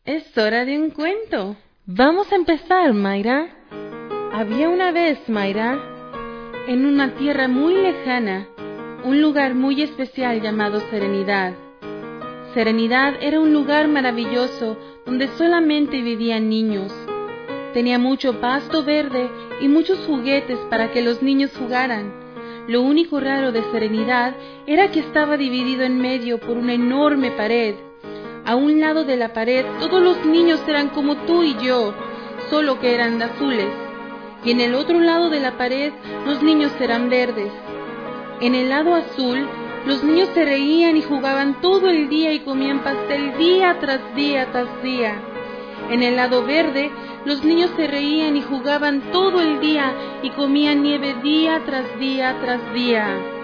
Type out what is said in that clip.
Es hora de un cuento. Vamos a empezar, Mayra. Había una vez, Mayra, en una tierra muy lejana, un lugar muy especial llamado Serenidad. Serenidad era un lugar maravilloso donde solamente vivían niños. Tenía mucho pasto verde y muchos juguetes para que los niños jugaran. Lo único raro de Serenidad era que estaba dividido en medio por una enorme pared. A un lado de la pared todos los niños eran como tú y yo, solo que eran azules. Y en el otro lado de la pared los niños eran verdes. En el lado azul los niños se reían y jugaban todo el día y comían pastel día tras día tras día. En el lado verde los niños se reían y jugaban todo el día y comían nieve día tras día tras día.